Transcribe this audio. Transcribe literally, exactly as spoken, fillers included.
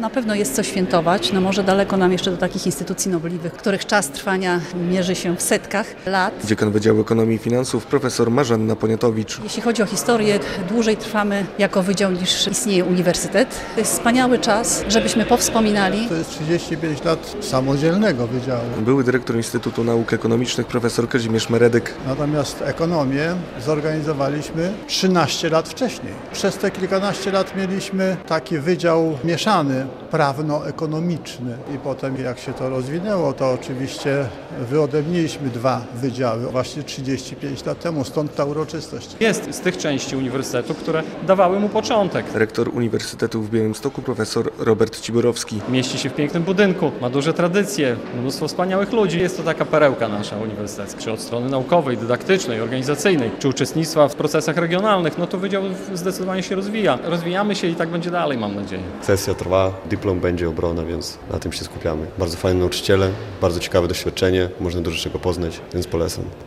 na pewno jest co świętować. No może daleko nam jeszcze do takich instytucji nobliwych, których czas trwania mierzy się w setkach lat. Dziekan Wydziału Ekonomii i Finansów profesor Marzanna Poniatowicz. Jeśli chodzi o historię, dłużej trwamy jako wydział niż istnieje uniwersytet. To jest wspaniały czas, żebyśmy powspominali. To jest trzydzieści pięć lat samodzielnego wydziału. Były dyrektor Instytutu Nauk Ekonomicznych profesor Kazimierz Meredyk. Natomiast ekonomię zorganizowaliśmy trzynaście lat wcześniej. Przez te kilkanaście lat mieliśmy taki wydział mieszany, prawno-ekonomiczny. I potem jak się to rozwinęło, to oczywiście wyodrębniliśmy dwa wydziały właśnie trzydzieści pięć lat temu, stąd ta uroczystość. Jest z tych części uniwersytetu, które dawały mu początek. Rektor Uniwersytetu w Białymstoku profesor Robert Ciborowski. Mieści się w pięknym budynku, ma duże tradycje, mnóstwo wspaniałych ludzi. Jest to taka perełka nasza uniwersytecka, czy od strony naukowej, dydaktycznej, organizacyjnej, czy uczestnictwa w procesach regionalnych, no to wydział zdecydowanie się rozwija. Rozwijamy się i tak będzie dalej, mam nadzieję. Sesja trwa, dyplom będzie obrona, więc na tym się skupiamy. Bardzo fajni nauczyciele, bardzo ciekawe doświadczenie, można dużo czego poznać, więc polecam.